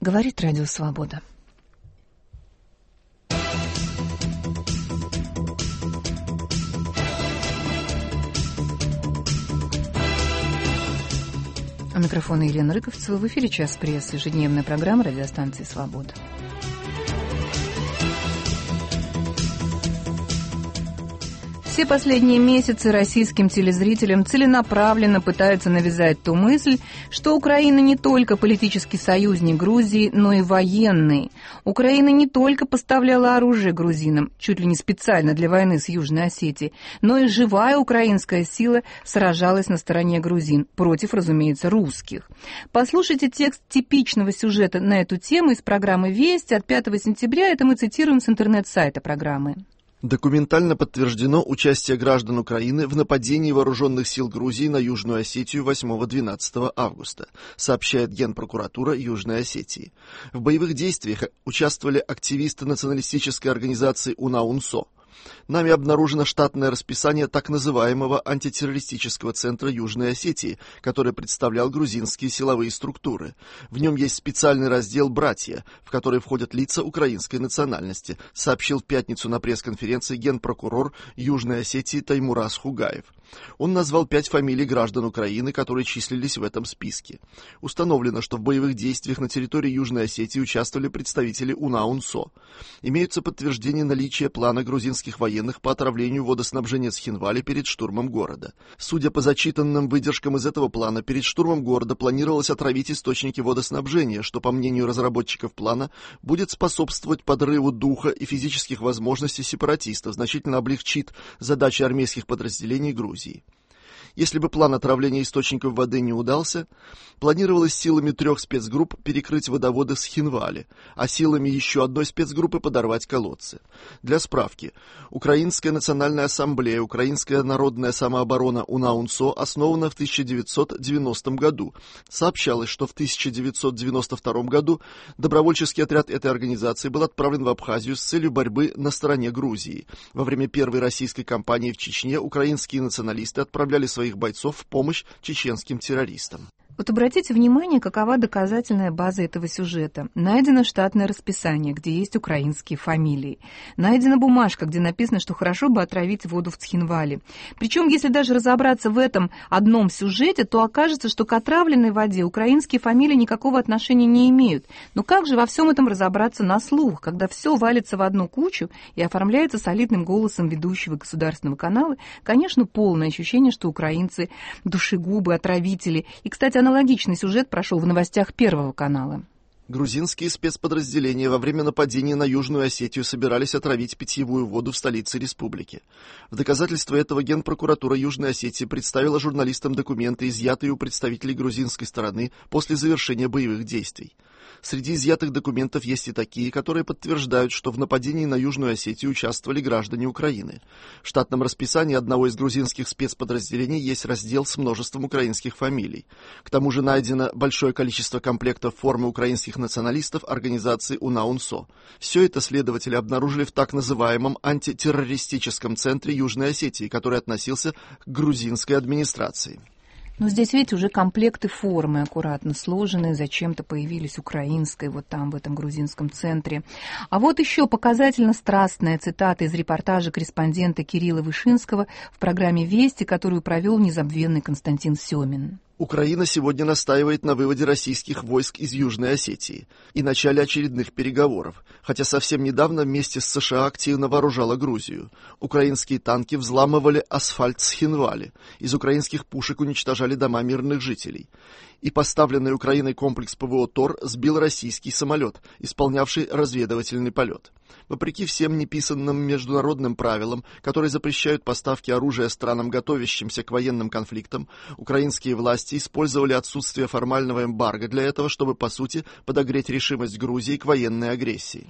Говорит Радио Свобода. У микрофона Елена Рыковцева. В эфире «Час прессы», ежедневная программа радиостанции «Свобода». Все последние месяцы российским телезрителям целенаправленно пытаются навязать ту мысль, что Украина не только политический союзник Грузии, но и военный. Украина не только поставляла оружие грузинам, чуть ли не специально для войны с Южной Осетией, но и живая украинская сила сражалась на стороне грузин, против, разумеется, русских. Послушайте текст типичного сюжета на эту тему из программы «Вести» от 5 сентября. Это мы цитируем с интернет-сайта программы. Документально подтверждено участие граждан Украины в нападении вооруженных сил Грузии на Южную Осетию 8-12 августа, сообщает Генпрокуратура Южной Осетии. В боевых действиях участвовали активисты националистической организации УНАУНСО. Нами обнаружено штатное расписание так называемого антитеррористического центра Южной Осетии, который представлял грузинские силовые структуры. В нем есть специальный раздел «Братья», в который входят лица украинской национальности, сообщил в пятницу на пресс-конференции генпрокурор Южной Осетии Таймураз Хугаев. Он назвал 5 фамилий граждан Украины, которые числились в этом списке. Установлено, что в боевых действиях на территории Южной Осетии участвовали представители УНАУНСО. Имеются подтверждения наличия плана грузинских военных по отравлению водоснабжения Цхинвали перед штурмом города. Судя по зачитанным выдержкам из этого плана, перед штурмом города планировалось отравить источники водоснабжения, что, по мнению разработчиков плана, будет способствовать подрыву духа и физических возможностей сепаратистов, значительно облегчит задачи армейских подразделений Грузии. Если бы план отравления источников воды не удался, планировалось силами 3 спецгрупп перекрыть водоводы в Цхинвале, а силами еще одной спецгруппы подорвать колодцы. Для справки, Украинская национальная ассамблея, Украинская народная самооборона УНАУНСО основана в 1990 году. Сообщалось, что в 1992 году добровольческий отряд этой организации был отправлен в Абхазию с целью борьбы на стороне Грузии. Во время первой российской кампании в Чечне украинские националисты отправляли своих бойцов в помощь чеченским террористам. Вот обратите внимание, какова доказательная база этого сюжета. Найдено штатное расписание, где есть украинские фамилии. Найдена бумажка, где написано, что хорошо бы отравить воду в Цхинвале. Причем, если даже разобраться в этом одном сюжете, то окажется, что к отравленной воде украинские фамилии никакого отношения не имеют. Но как же во всем этом разобраться на слух, когда все валится в одну кучу и оформляется солидным голосом ведущего государственного канала? Конечно, полное ощущение, что украинцы душегубы, отравители. И, кстати, аналогичный сюжет прошел в новостях Первого канала. Грузинские спецподразделения во время нападения на Южную Осетию собирались отравить питьевую воду в столице республики. В доказательство этого Генпрокуратура Южной Осетии представила журналистам документы, изъятые у представителей грузинской стороны после завершения боевых действий. Среди изъятых документов есть и такие, которые подтверждают, что в нападении на Южную Осетию участвовали граждане Украины. В штатном расписании одного из грузинских спецподразделений есть раздел с множеством украинских фамилий. К тому же найдено большое количество комплектов формы украинских националистов организации УНАУНСО. Все это следователи обнаружили в так называемом антитеррористическом центре Южной Осетии, который относился к грузинской администрации. Но здесь, видите, уже комплекты формы аккуратно сложенные, зачем-то появились украинской, вот там, в этом грузинском центре. А вот еще показательно страстная цитата из репортажа корреспондента Кирилла Вышинского в программе «Вести», которую провел незабвенный Константин Семин. Украина сегодня настаивает на выводе российских войск из Южной Осетии и начале очередных переговоров, хотя совсем недавно вместе с США активно вооружала Грузию. Украинские танки взламывали асфальт Цхинвали, из украинских пушек уничтожали дома мирных жителей. И поставленный Украиной комплекс ПВО «Тор» сбил российский самолет, исполнявший разведывательный полет. Вопреки всем неписанным международным правилам, которые запрещают поставки оружия странам, готовящимся к военным конфликтам, украинские власти использовали отсутствие формального эмбарго для этого, чтобы, по сути, подогреть решимость Грузии к военной агрессии.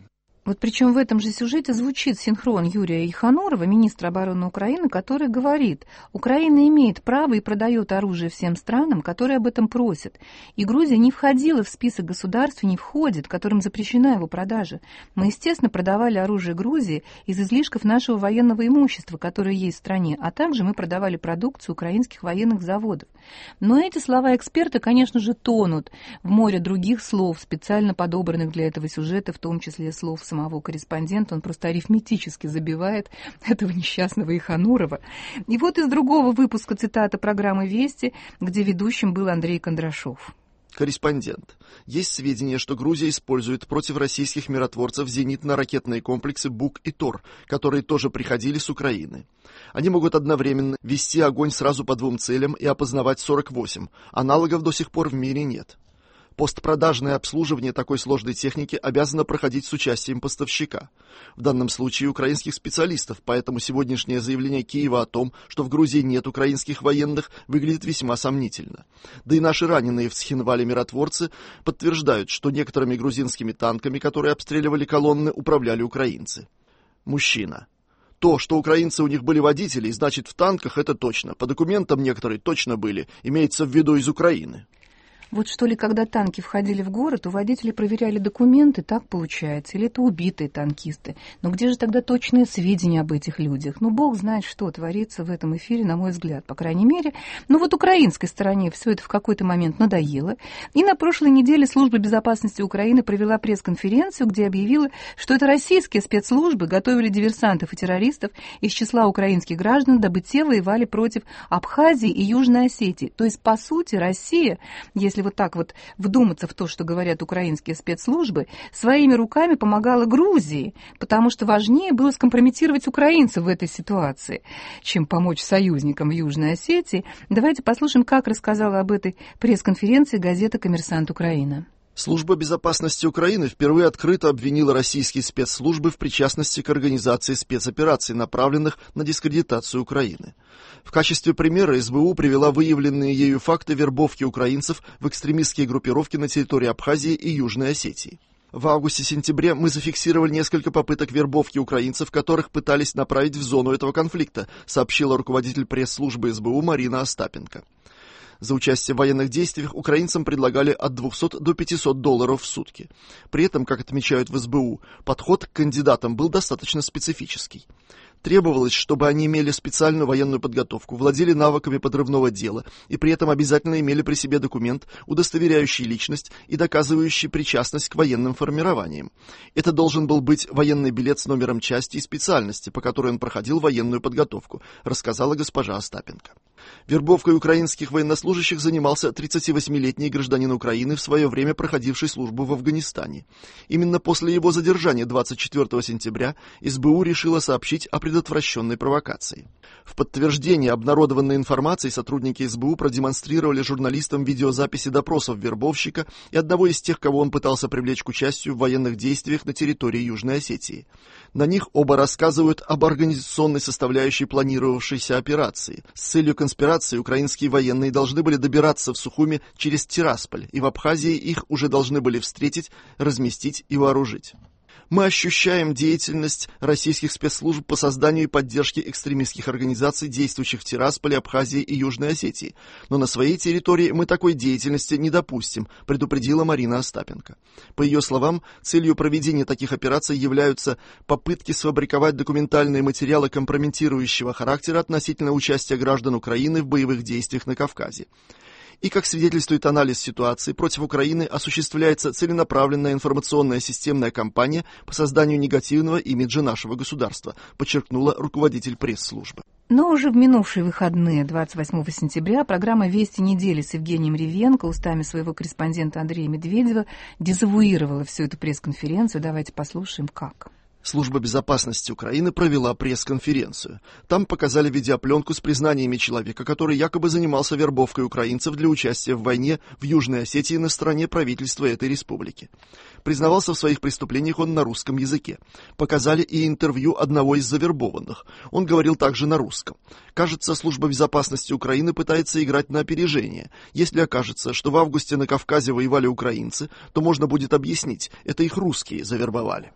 Вот причем в этом же сюжете звучит синхрон Юрия Ильханурова, министра обороны Украины, который говорит: Украина имеет право и продает оружие всем странам, которые об этом просят. И Грузия не входила в список государств и не входит, которым запрещена его продажа. Мы, естественно, продавали оружие Грузии из излишков нашего военного имущества, которое есть в стране, а также мы продавали продукцию украинских военных заводов. Но эти слова эксперта, конечно же, тонут в море других слов, специально подобранных для этого сюжета, в том числе слов самого корреспондента. Он просто арифметически забивает этого несчастного Иханурова. И вот из другого выпуска цитата программы «Вести», где ведущим был Андрей Кондрашов. Корреспондент. Есть сведения, что Грузия использует против российских миротворцев зенитно-ракетные комплексы «Бук» и «Тор», которые тоже приходили с Украины. Они могут одновременно вести огонь сразу по двум целям и опознавать 48. Аналогов до сих пор в мире нет. Постпродажное обслуживание такой сложной техники обязано проходить с участием поставщика. В данном случае украинских специалистов, поэтому сегодняшнее заявление Киева о том, что в Грузии нет украинских военных, выглядит весьма сомнительно. Да и наши раненые в Схинвале миротворцы подтверждают, что некоторыми грузинскими танками, которые обстреливали колонны, управляли украинцы. Мужчина. То, что украинцы у них были водители, значит в танках, это точно. По документам некоторые точно были, имеется в виду из Украины. Вот что ли, когда танки входили в город, у водителей проверяли документы, так получается, или это убитые танкисты. Но где же тогда точные сведения об этих людях? Ну, бог знает, что творится в этом эфире, на мой взгляд, по крайней мере. Ну, вот украинской стороне все это в какой-то момент надоело. И на прошлой неделе Служба безопасности Украины провела пресс-конференцию, где объявила, что это российские спецслужбы готовили диверсантов и террористов из числа украинских граждан, дабы те воевали против Абхазии и Южной Осетии. То есть, по сути, Россия, если вот так вот вдуматься в то, что говорят украинские спецслужбы, своими руками помогала Грузии, потому что важнее было скомпрометировать украинцев в этой ситуации, чем помочь союзникам в Южной Осетии. Давайте послушаем, как рассказала об этой пресс-конференции газета «Коммерсант Украина». Служба безопасности Украины впервые открыто обвинила российские спецслужбы в причастности к организации спецопераций, направленных на дискредитацию Украины. В качестве примера СБУ привела выявленные ею факты вербовки украинцев в экстремистские группировки на территории Абхазии и Южной Осетии. В августе-сентябре мы зафиксировали несколько попыток вербовки украинцев, которых пытались направить в зону этого конфликта, сообщила руководитель пресс-службы СБУ Марина Остапенко. За участие в военных действиях украинцам предлагали от $200 до $500 в сутки. При этом, как отмечают в СБУ, подход к кандидатам был достаточно специфический. Требовалось, чтобы они имели специальную военную подготовку, владели навыками подрывного дела и при этом обязательно имели при себе документ, удостоверяющий личность и доказывающий причастность к военным формированиям. Это должен был быть военный билет с номером части и специальности, по которой он проходил военную подготовку, рассказала госпожа Остапенко. Вербовкой украинских военнослужащих занимался 38-летний гражданин Украины, в свое время проходивший службу в Афганистане. Именно после его задержания 24 сентября СБУ решила сообщить о предотвращенной провокации. В подтверждение обнародованной информации сотрудники СБУ продемонстрировали журналистам видеозаписи допросов вербовщика и одного из тех, кого он пытался привлечь к участию в военных действиях на территории Южной Осетии. На них оба рассказывают об организационной составляющей планировавшейся операции. С целью конспирации украинские военные должны были добираться в Сухуми через Тирасполь, и в Абхазии их уже должны были встретить, разместить и вооружить. Мы ощущаем деятельность российских спецслужб по созданию и поддержке экстремистских организаций, действующих в Тирасполе, Абхазии и Южной Осетии. Но на своей территории мы такой деятельности не допустим, предупредила Марина Остапенко. По ее словам, целью проведения таких операций являются попытки сфабриковать документальные материалы компрометирующего характера относительно участия граждан Украины в боевых действиях на Кавказе. И, как свидетельствует анализ ситуации, против Украины осуществляется целенаправленная информационная системная кампания по созданию негативного имиджа нашего государства, подчеркнула руководитель пресс-службы. Но уже в минувшие выходные, 28 сентября, программа «Вести недели» с Евгением Ревенко устами своего корреспондента Андрея Медведева дезавуировала всю эту пресс-конференцию. Давайте послушаем, как. Служба безопасности Украины провела пресс-конференцию. Там показали видеопленку с признаниями человека, который якобы занимался вербовкой украинцев для участия в войне в Южной Осетии на стороне правительства этой республики. Признавался в своих преступлениях он на русском языке. Показали и интервью одного из завербованных. Он говорил также на русском. Кажется, Служба безопасности Украины пытается играть на опережение. Если окажется, что в августе на Кавказе воевали украинцы, то можно будет объяснить, это их русские завербовали.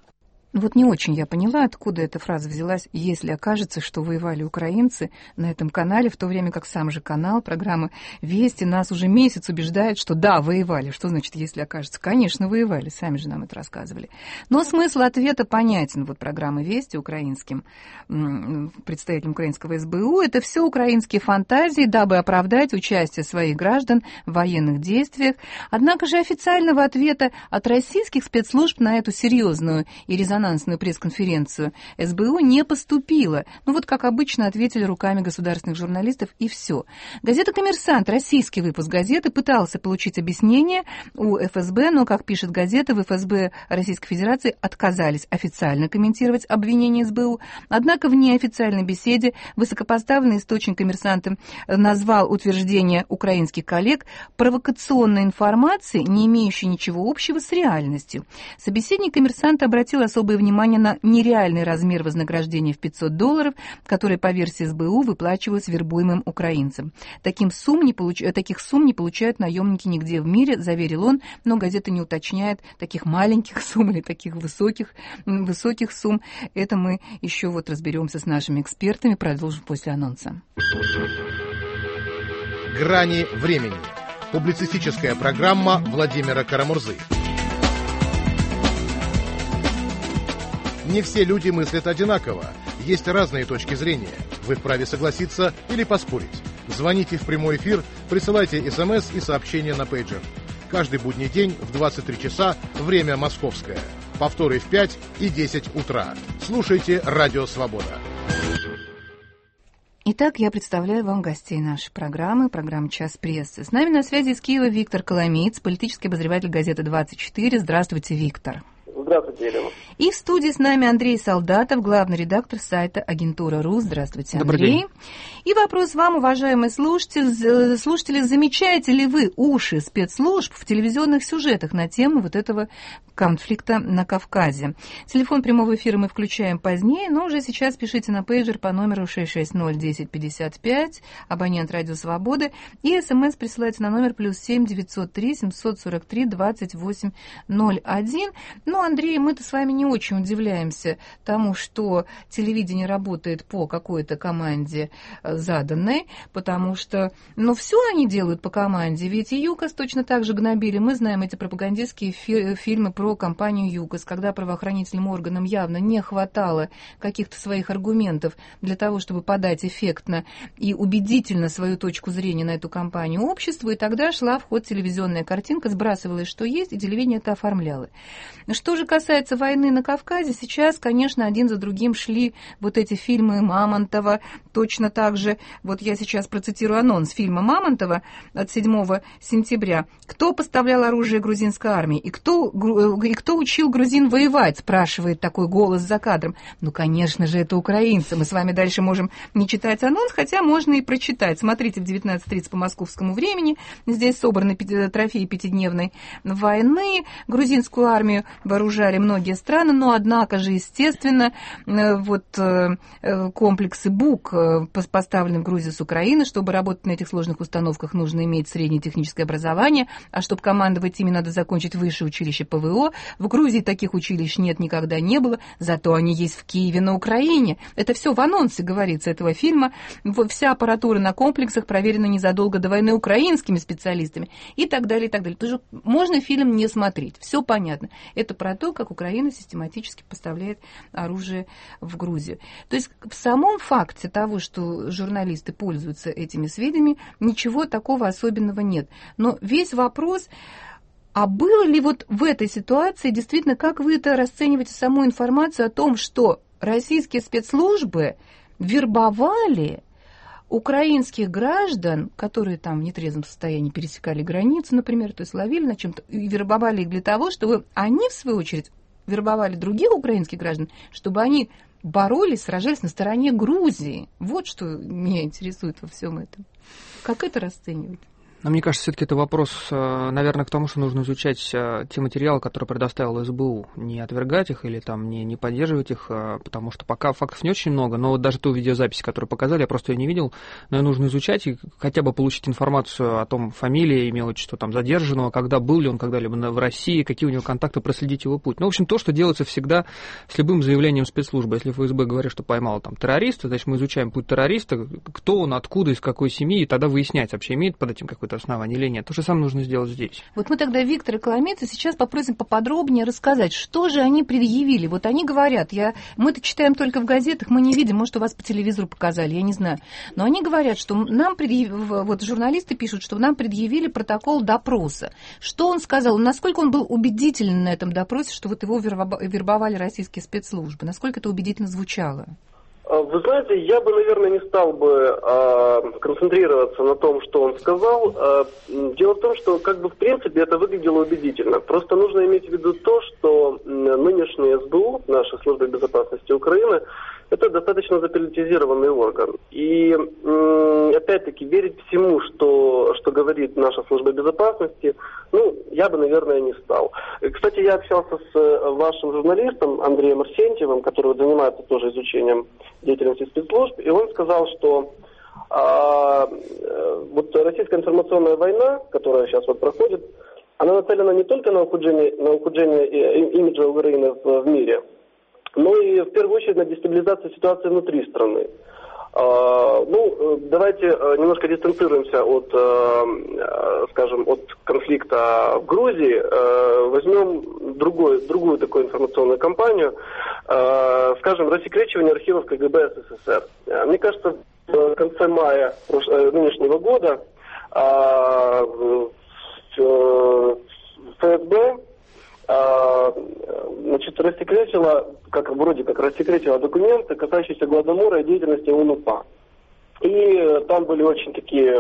Вот не очень я поняла, откуда эта фраза взялась, если окажется, что воевали украинцы на этом канале, в то время как сам же канал, программа «Вести» нас уже месяц убеждает, что да, воевали. Что значит, если окажется? Конечно, воевали, сами же нам это рассказывали. Но смысл ответа понятен. Вот программа «Вести» украинским представителям украинского СБУ — это все украинские фантазии, дабы оправдать участие своих граждан в военных действиях. Однако же официального ответа от российских спецслужб на эту серьезную и резонансную пресс-конференцию СБУ не поступило. Ну вот, как обычно, ответили руками государственных журналистов, и все. Газета «Коммерсант», российский выпуск газеты, пытался получить объяснение у ФСБ, но, как пишет газета, в ФСБ Российской Федерации отказались официально комментировать обвинения СБУ. Однако в неофициальной беседе высокопоставленный источник «Коммерсанта» назвал утверждение украинских коллег провокационной информацией, не имеющей ничего общего с реальностью. Собеседник «Коммерсанта» обратил особое внимание на нереальный размер вознаграждения в $500, которые, по версии СБУ, выплачиваются вербуемым украинцам. Таких сумм не получают наемники нигде в мире, заверил он, но газета не уточняет таких маленьких сумм или таких высоких сумм. Это мы еще вот разберемся с нашими экспертами, продолжим после анонса. «Грани времени». Публицистическая программа Владимира Карамурзы. Не все люди мыслят одинаково. Есть разные точки зрения. Вы вправе согласиться или поспорить. Звоните в прямой эфир, присылайте СМС и сообщения на пейджер. Каждый будний день в 23 часа, время московское. Повторы в 5 и 10 утра. Слушайте «Радио Свобода». Итак, я представляю вам гостей нашей программы «Час прессы». С нами на связи из Киева Виктор Коломиец, политический обозреватель газеты «24». Здравствуйте, Виктор. Здравствуйте, Елена. И в студии с нами Андрей Солдатов, главный редактор сайта Агентура.ру. Здравствуйте, Андрей. Добрый день. И вопрос вам, уважаемые слушатели, замечаете ли вы уши спецслужб в телевизионных сюжетах на тему вот этого конфликта на Кавказе? Телефон прямого эфира мы включаем позднее, но уже сейчас пишите на пейджер по номеру 660-1055, абонент «Радио Свободы», и СМС присылайте на номер +7 903 743 2801. Ну, Андрей, мы-то с вами не очень удивляемся тому, что телевидение работает по какой-то команде заданной, потому что, все они делают по команде, ведь и ЮКОС точно так же гнобили. Мы знаем эти пропагандистские фильмы про компанию ЮКОС, когда правоохранительным органам явно не хватало каких-то своих аргументов для того, чтобы подать эффектно и убедительно свою точку зрения на эту компанию обществу, и тогда шла в ход телевизионная картинка, сбрасывалась, что есть, и телевидение это оформляло. Что же касается войны на Кавказе, сейчас, конечно, один за другим шли вот эти фильмы Мамонтова, точно так же, вот я сейчас процитирую анонс фильма Мамонтова от 7 сентября. «Кто поставлял оружие грузинской армии? И кто учил грузин воевать?» спрашивает такой голос за кадром. Ну, конечно же, это украинцы. Мы с вами дальше можем не читать анонс, хотя можно и прочитать. Смотрите в 19:30 по московскому времени. Здесь собраны трофеи пятидневной войны. Грузинскую армию вооружали многие страны, но, однако же, естественно, комплексы БУК поставлены в Грузию с Украины. Чтобы работать на этих сложных установках, нужно иметь среднее техническое образование, а чтобы командовать ими, надо закончить высшее училище ПВО. В Грузии таких училищ нет, никогда не было, зато они есть в Киеве, на Украине. Это все в анонсе говорится этого фильма. Вся аппаратура на комплексах проверена незадолго до войны украинскими специалистами и так далее, и так далее. Тоже можно фильм не смотреть, все понятно. Это про то, как Украина систематически поставляет оружие в Грузию. То есть в самом факте того, что журналисты пользуются этими сведениями, ничего такого особенного нет. Но весь вопрос, а было ли вот в этой ситуации действительно, как вы это расцениваете, саму информацию о том, что российские спецслужбы вербовали украинских граждан, которые там в нетрезвом состоянии пересекали границу, например, то есть ловили на чем-то, и вербовали их для того, чтобы они, в свою очередь, вербовали других украинских граждан, чтобы они боролись, сражались на стороне Грузии. Вот что меня интересует во всем этом. Как это расценивать? Но мне кажется, все-таки это вопрос, наверное, к тому, что нужно изучать те материалы, которые предоставил СБУ, не отвергать их или там не поддерживать их, потому что пока фактов не очень много, но вот даже ту видеозапись, которую показали, я просто ее не видел, но ее нужно изучать и хотя бы получить информацию о том, фамилия, имя, отчество там задержанного, когда был ли он когда-либо в России, какие у него контакты, проследить его путь. Ну, в общем, то, что делается всегда с любым заявлением спецслужбы. Если ФСБ говорит, что поймал там террориста, значит, мы изучаем путь террориста, кто он, откуда, из какой семьи, и тогда выяснять, вообще имеет под этим какой-то основание или нет. То же самое нужно сделать здесь. Вот мы тогда Виктора Коломейца сейчас попросим поподробнее рассказать, что же они предъявили. Вот они говорят, мы-то читаем только в газетах, мы не видим, может, у вас по телевизору показали, я не знаю. Но они говорят, что нам вот журналисты пишут, что нам предъявили протокол допроса. Что он сказал, насколько он был убедителен на этом допросе, что вот его вербовали российские спецслужбы, насколько это убедительно звучало? Вы знаете, я бы, наверное, не стал бы концентрироваться на том, что он сказал. Дело в том, что, в принципе, это выглядело убедительно. Просто нужно иметь в виду то, что нынешняя СБУ, наша служба безопасности Украины, это достаточно заполитизированный орган. И, опять-таки, верить всему, что говорит наша служба безопасности, я бы, наверное, не стал. Кстати, я общался с вашим журналистом Андреем Арсентьевым, который занимается тоже изучением деятельности спецслужб, и он сказал, что вот российская информационная война, которая сейчас вот проходит, она нацелена не только на ухудшение имиджа Украины в мире, но и в первую очередь на дестабилизацию ситуации внутри страны. Давайте немножко дистанцируемся от конфликта в Грузии. Возьмем другую такую информационную кампанию, рассекречивание архивов КГБ СССР. Мне кажется, в конце мая нынешнего года ФСБ рассекретила документы, касающиеся Гладомора и деятельности ОНУ-УПА. И там были очень такие,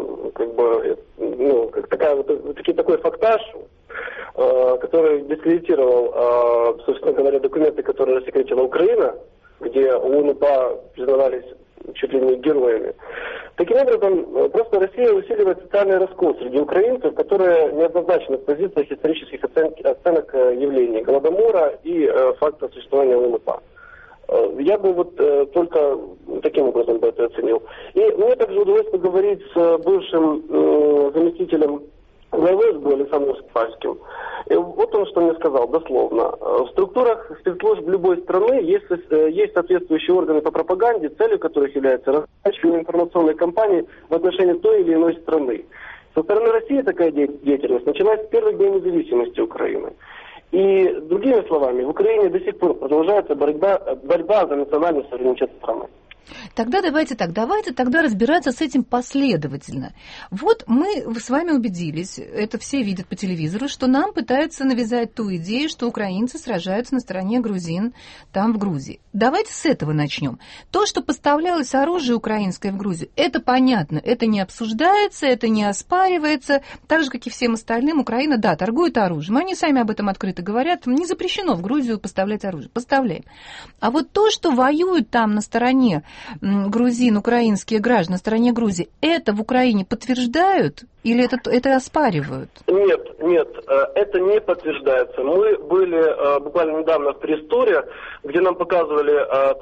такой фактаж, который дискредитировал, собственно говоря, документы, которые рассекретила Украина, где ОНУ-УПА признавались чуть ли не героями. Таким образом, просто Россия усиливает социальный раскол среди украинцев, которые неоднозначны в позициях исторических оценок явлений Голодомора и факта существования ОНУ-УПА. Я бы только таким образом бы это оценил. И мне также удалось поговорить с бывшим заместителем главы СБУ Александром Скрипальским. И вот он что мне сказал, дословно. В структурах спецслужб любой страны есть соответствующие органы по пропаганде, целью которых является разворачивание информационной кампании в отношении той или иной страны. Со стороны России такая деятельность началась с первых дней независимости Украины. И, другими словами, в Украине до сих пор продолжается борьба за национальный суверенитет страны. Тогда давайте тогда разбираться с этим последовательно. Вот мы с вами убедились, это все видят по телевизору, что нам пытаются навязать ту идею, что украинцы сражаются на стороне грузин там, в Грузии. Давайте с этого начнем. То, что поставлялось оружие украинское в Грузию, это понятно, это не обсуждается, это не оспаривается. Так же, как и всем остальным, Украина, да, торгует оружием. Они сами об этом открыто говорят. Не запрещено в Грузию поставлять оружие. Поставляем. А вот то, что воюют там на стороне грузин, украинские граждане на стороне Грузии, это в Украине подтверждают или это оспаривают? Нет, это не подтверждается. Мы были буквально недавно в пресс-туре, где нам показывали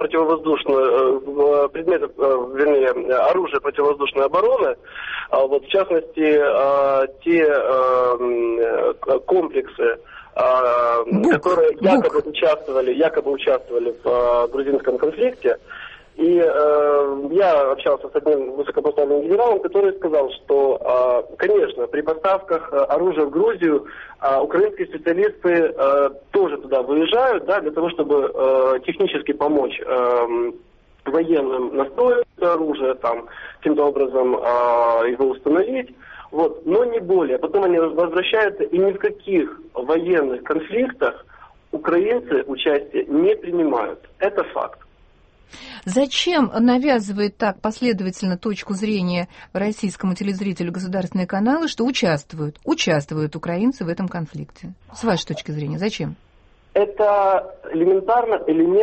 оружие противовоздушной обороны, в частности, те комплексы, которые якобы участвовали в грузинском конфликте. И я общался с одним высокопоставленным генералом, который сказал, что, конечно, при поставках оружия в Грузию украинские специалисты тоже туда выезжают, да, для того, чтобы технически помочь военным настроить оружие, там, каким-то образом его установить, но не более. Потом они возвращаются, и ни в каких военных конфликтах украинцы участие не принимают. Это факт. Зачем навязывает так последовательно точку зрения российскому телезрителю государственные каналы, что участвуют украинцы в этом конфликте? С вашей точки зрения, зачем? Это элементарно элемент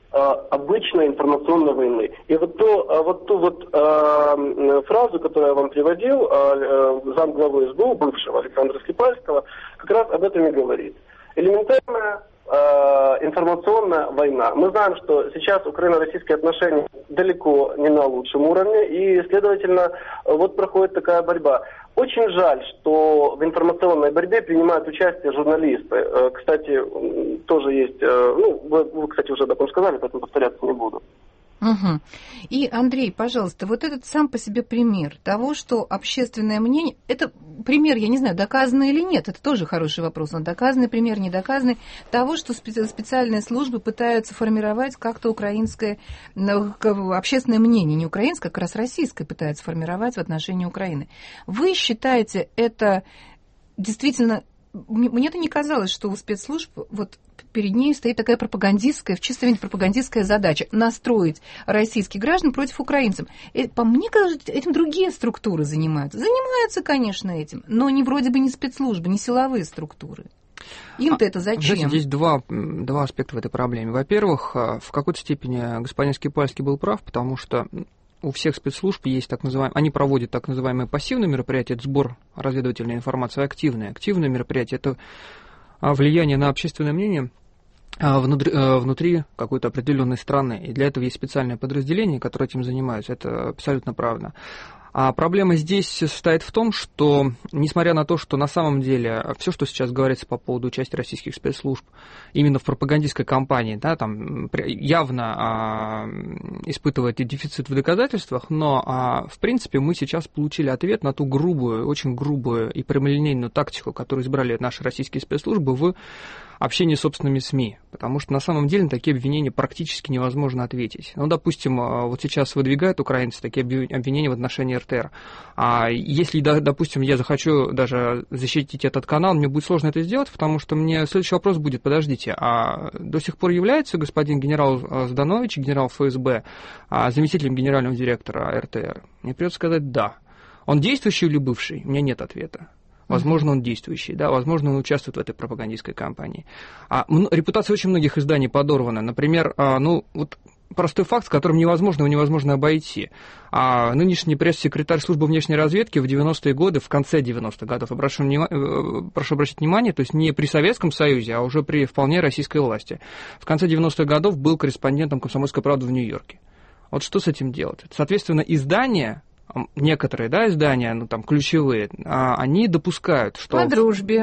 обычной информационной войны. И вот ту фразу, которую я вам приводил, замглавы СБУ, бывшего Александра Скрипальского, как раз об этом и говорит. Элементарная информационная война. Мы знаем, что сейчас украино-российские отношения далеко не на лучшем уровне, и, следовательно, вот проходит такая борьба. Очень жаль, что в информационной борьбе принимают участие журналисты. Кстати, тоже есть, вы, кстати, уже об этом сказали, поэтому повторяться не буду. Угу. И, Андрей, пожалуйста, вот этот сам по себе пример того, что общественное мнение, это пример, я не знаю, доказанный или нет, это тоже хороший вопрос, но доказанный пример, недоказанный, того, что специальные службы пытаются формировать как-то украинское общественное мнение, не украинское, а как раз российское пытаются формировать в отношении Украины. Вы считаете это действительно... Мне-то не казалось, что у спецслужб вот перед ней стоит такая пропагандистская, в чистом виде пропагандистская задача – настроить российских граждан против украинцев. И, по мне кажется, этим другие структуры занимаются. Занимаются, конечно, этим, но не вроде бы не спецслужбы, не силовые структуры. Им-то это зачем? Знаете, здесь два аспекта в этой проблеме. Во-первых, в какой-то степени господин Скрипальский был прав, потому что у всех спецслужб есть так называемые, они проводят так называемые пассивные мероприятия, это сбор разведывательной информации, активные. Активные мероприятия – это влияние на общественное мнение внутри какой-то определенной страны. И для этого есть специальное подразделение, которое этим занимается. Это абсолютно правильно. А проблема здесь состоит в том, что, несмотря на то, что на самом деле все, что сейчас говорится по поводу участия российских спецслужб именно в пропагандистской кампании, да, там явно испытывает дефицит в доказательствах, но, в принципе, мы сейчас получили ответ на ту грубую, очень грубую и прямолинейную тактику, которую избрали наши российские спецслужбы в общении с собственными СМИ, потому что на самом деле на такие обвинения практически невозможно ответить. Ну, допустим, вот сейчас выдвигают украинцы такие обвинения в отношении РТР. А если, допустим, я захочу даже защитить этот канал, мне будет сложно это сделать, потому что мне следующий вопрос будет: подождите, а до сих пор является господин генерал Зданович, генерал ФСБ, заместителем генерального директора РТР? Мне придется сказать «да». Он действующий или бывший? У меня нет ответа. Возможно, он действующий, да, возможно, он участвует в этой пропагандистской кампании. Репутация очень многих изданий подорвана. Например, вот простой факт, с которым невозможно обойти. Нынешний пресс-секретарь службы внешней разведки в 90-е годы, в конце 90-х годов, прошу обратить внимание, то есть не при Советском Союзе, а уже при вполне российской власти, в конце 90-х годов был корреспондентом «Комсомольской правды» в Нью-Йорке. Вот что с этим делать? Соответственно, издания... Некоторые, да, издания, ключевые, они допускают, что по дружбе,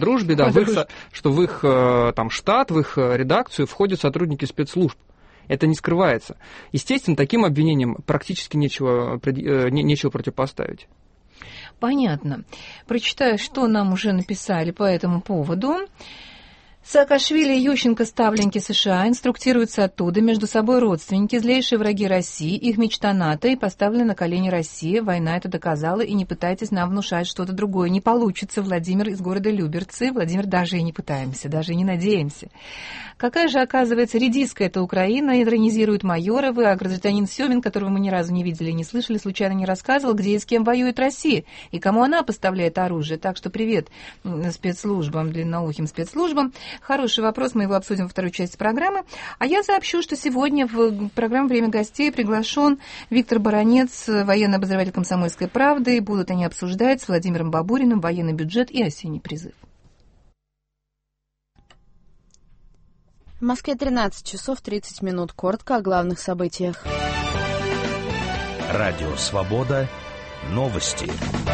что в их там штат, в их редакцию входят сотрудники спецслужб. Это не скрывается. Естественно, таким обвинениям практически нечего противопоставить. Понятно. Прочитаю, что нам уже написали по этому поводу. Саакашвили и Ющенко, ставленники США, инструктируются оттуда, между собой родственники, злейшие враги России, их мечта НАТО и поставлены на колени России. Война это доказала, и не пытайтесь нам внушать что-то другое. Не получится. Владимир из города Люберцы. Владимир, даже и не пытаемся, даже и не надеемся. Какая же, оказывается, редиска эта Украина, иронизируют Майоровы, а гражданин Сёмин, которого мы ни разу не видели и не слышали, случайно не рассказывал, где и с кем воюет Россия, и кому она поставляет оружие. Так что привет спецслужбам, длинноухим спецслужбам. Хороший вопрос, мы его обсудим во второй части программы. А я сообщу, что сегодня в программу «Время гостей» приглашен Виктор Баранец, военный обозреватель «Комсомольской правды», и будут они обсуждать с Владимиром Бабуриным военный бюджет и осенний призыв. В Москве 13 часов 30 минут. Коротко о главных событиях. Радио «Свобода». Новости.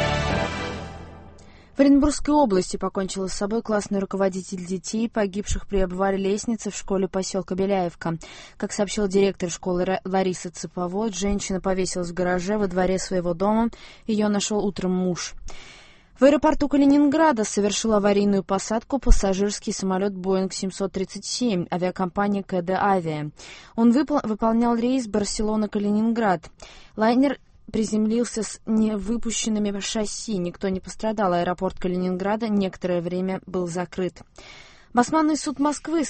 В Оренбургской области покончила с собой классный руководитель детей, погибших при обвале лестницы в школе поселка Беляевка. Как сообщил директор школы Лариса Цыповод, женщина повесилась в гараже во дворе своего дома. Ее нашел утром муж. В аэропорту Калининграда совершил аварийную посадку пассажирский самолет Боинг 737 авиакомпании КД «Авиа». Он выполнял рейс Барселона-Калининград. Лайнер приземлился с невыпущенными шасси. Никто не пострадал. Аэропорт Калининграда некоторое время был закрыт. Басманный суд Москвы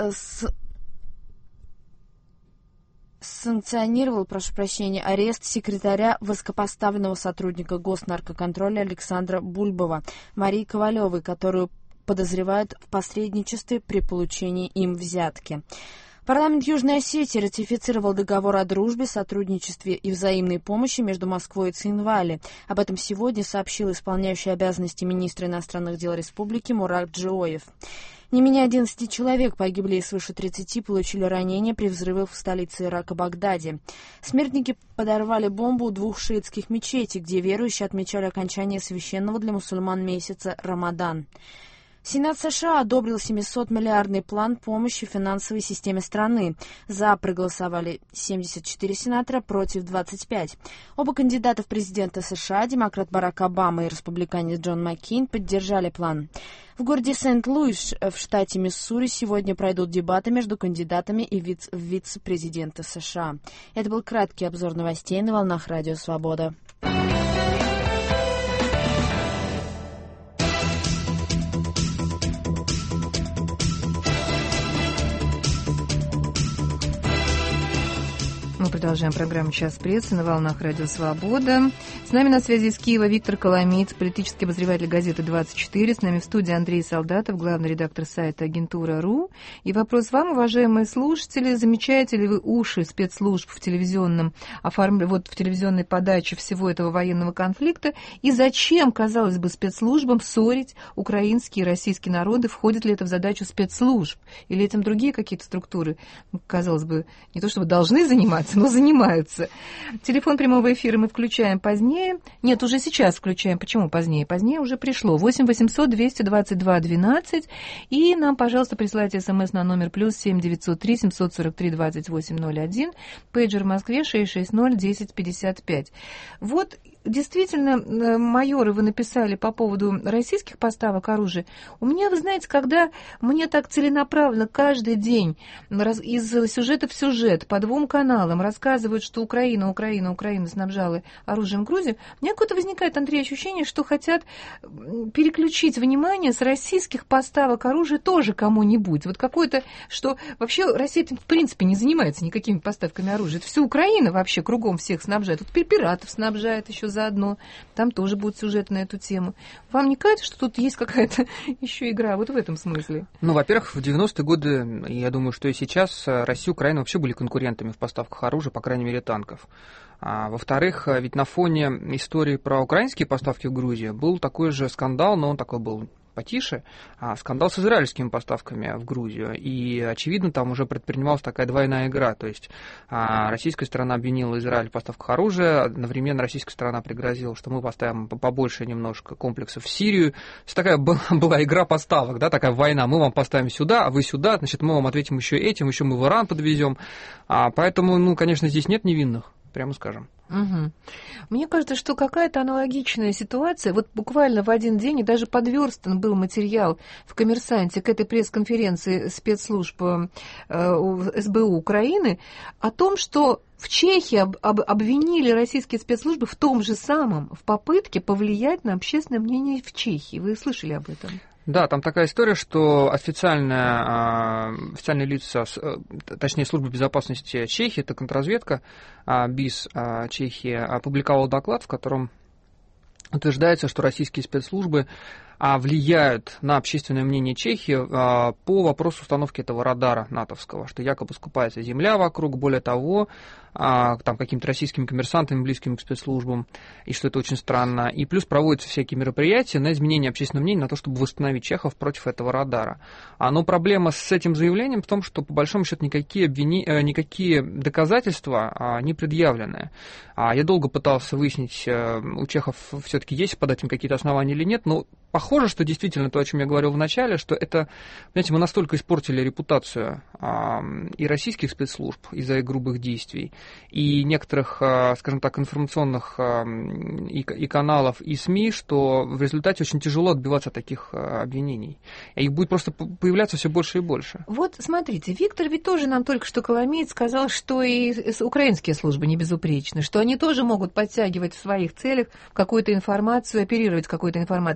санкционировал, арест секретаря высокопоставленного сотрудника госнаркоконтроля Александра Бульбова Марии Ковалевой, которую подозревают в посредничестве при получении им взятки. Парламент Южной Осетии ратифицировал договор о дружбе, сотрудничестве и взаимной помощи между Москвой и Цхинвали. Об этом сегодня сообщил исполняющий обязанности министра иностранных дел республики Мурат Джиоев. Не менее 11 человек погибли и свыше 30 получили ранения при взрывах в столице Ирака Багдаде. Смертники подорвали бомбу у 2 шиитских мечетей, где верующие отмечали окончание священного для мусульман месяца Рамадан. Сенат США одобрил 700-миллиардный план помощи финансовой системе страны. За проголосовали 74 сенатора, против 25. Оба кандидата в президенты США, демократ Барак Обама и республиканец Джон Маккейн, поддержали план. В городе Сент-Луис в штате Миссури сегодня пройдут дебаты между кандидатами и вице-президента США. Это был краткий обзор новостей на волнах Радио Свобода. Мы продолжаем программу «Час прессы» на волнах Радио Свобода. С нами на связи из Киева Виктор Коломеец, политический обозреватель газеты «24». С нами в студии Андрей Солдатов, главный редактор сайта «Агентура.ру». И вопрос вам, уважаемые слушатели, замечаете ли вы уши спецслужб в телевизионной подаче всего этого военного конфликта? И зачем, казалось бы, спецслужбам ссорить украинские и российские народы? Входит ли это в задачу спецслужб? Или этим другие какие-то структуры, казалось бы, не то чтобы должны заниматься, но занимаются. Телефон прямого эфира мы включаем позднее. Нет, уже сейчас включаем. Почему позднее? Позднее уже пришло. 8 800 222 12. И нам, пожалуйста, присылайте смс на номер +7 903 743 2801. Пейджер в Москве 660 1055. Вот действительно, майоры, вы написали по поводу российских поставок оружия. У меня, вы знаете, когда мне так целенаправленно каждый день из сюжета в сюжет по 2 каналам рассказывают, что Украина снабжала оружием Грузию, у меня какое-то возникает, Андрей, ощущение, что хотят переключить внимание с российских поставок оружия тоже кому-нибудь. Вот какое-то, что вообще Россия, в принципе, не занимается никакими поставками оружия. Это все Украина вообще кругом всех снабжает. Тут пиратов снабжает еще заодно. Там тоже будет сюжет на эту тему. Вам не кажется, что тут есть какая-то еще игра вот в этом смысле? Ну, во-первых, в 90-е годы, я думаю, что и сейчас Россия и Украина вообще были конкурентами в поставках оружия, по крайней мере, танков. А во-вторых, ведь на фоне истории про украинские поставки в Грузию был такой же скандал, но он такой был потише, скандал с израильскими поставками в Грузию. И, очевидно, там уже предпринималась такая двойная игра. То есть российская сторона обвинила Израиль в поставках оружия, одновременно российская сторона пригрозила, что мы поставим побольше немножко комплексов в Сирию. То есть такая была игра поставок, да, такая война. Мы вам поставим сюда, а вы сюда, значит, мы вам ответим еще этим, еще мы в Иран подвезем. Поэтому, конечно, здесь нет невинных, прямо скажем. Угу. Мне кажется, что какая-то аналогичная ситуация, вот буквально в один день, и даже подверстан был материал в «Коммерсанте» к этой пресс-конференции спецслужб СБУ Украины о том, что в Чехии обвинили российские спецслужбы в том же самом, в попытке повлиять на общественное мнение в Чехии. Вы слышали об этом? Да, там такая история, что официальные лица, точнее, служба безопасности Чехии, это контрразведка БИС Чехии, опубликовала доклад, в котором утверждается, что российские спецслужбы влияют на общественное мнение Чехии по вопросу установки этого радара натовского, что якобы скупается земля вокруг, более того, там какими-то российскими коммерсантами, близкими к спецслужбам, и что это очень странно. И плюс проводятся всякие мероприятия на изменение общественного мнения, на то, чтобы восстановить чехов против этого радара. Но проблема с этим заявлением в том, что по большому счету никакие доказательства не предъявлены. Я долго пытался выяснить, у чехов все-таки есть под этим какие-то основания или нет, но похоже, что действительно то, о чем я говорил в начале, что это, знаете, мы настолько испортили репутацию и российских спецслужб из-за их грубых действий, и некоторых, скажем так, информационных и каналов, и СМИ, что в результате очень тяжело отбиваться от таких обвинений. И их будет просто появляться все больше и больше. Вот смотрите, Виктор ведь тоже нам только что Коломеец сказал, что и украинские службы не безупречны, что они тоже могут подтягивать в своих целях какую-то информацию, оперировать какой-то информацией.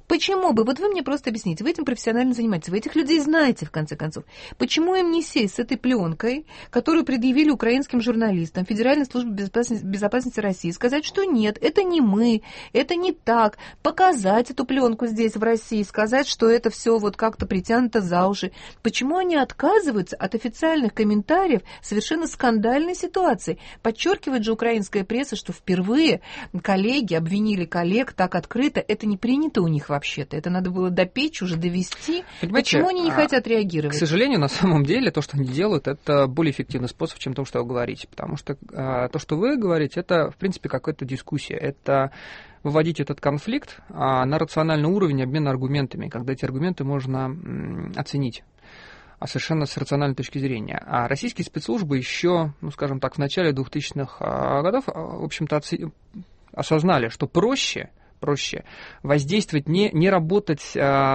Почему бы, вот вы мне просто объясните, вы этим профессионально занимаетесь, вы этих людей знаете, в конце концов. Почему им не сесть с этой пленкой, которую предъявили украинским журналистам, Федеральной службе безопасности России, сказать, что нет, это не мы, это не так, показать эту пленку здесь, в России, сказать, что это все вот как-то притянуто за уши. Почему они отказываются от официальных комментариев совершенно скандальной ситуации? Подчеркивает же украинская пресса, что впервые коллеги обвинили коллег так открыто, это не принято у них вообще-то, это надо было допечь, уже довести. Понимаете, почему они не хотят реагировать? К сожалению, на самом деле, то, что они делают, это более эффективный способ, чем то, что вы говорите. Потому что то, что вы говорите, это, в принципе, какая-то дискуссия. Это выводить этот конфликт на рациональный уровень обмена аргументами, когда эти аргументы можно оценить совершенно с рациональной точки зрения. А российские спецслужбы еще, ну, скажем так, в начале 2000-х годов, в общем-то, осознали, что проще воздействовать, не работать,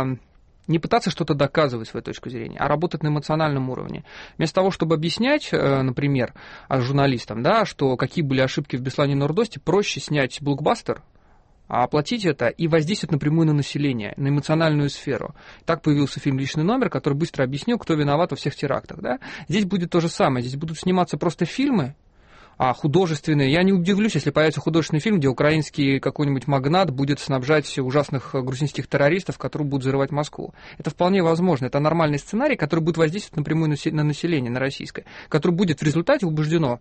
не пытаться что-то доказывать свою точку зрения, а работать на эмоциональном уровне. Вместо того, чтобы объяснять, например, журналистам, да, что какие были ошибки в Беслане и Нордосте, проще снять блокбастер, оплатить это и воздействовать напрямую на население, на эмоциональную сферу. Так появился фильм «Личный номер», который быстро объяснил, кто виноват во всех терактах. Да? Здесь будет то же самое. Здесь будут сниматься просто фильмы, художественные. Я не удивлюсь, если появится художественный фильм, где украинский какой-нибудь магнат будет снабжать ужасных грузинских террористов, которые будут взрывать Москву. Это вполне возможно. Это нормальный сценарий, который будет воздействовать напрямую на население, на российское, которое будет в результате убеждено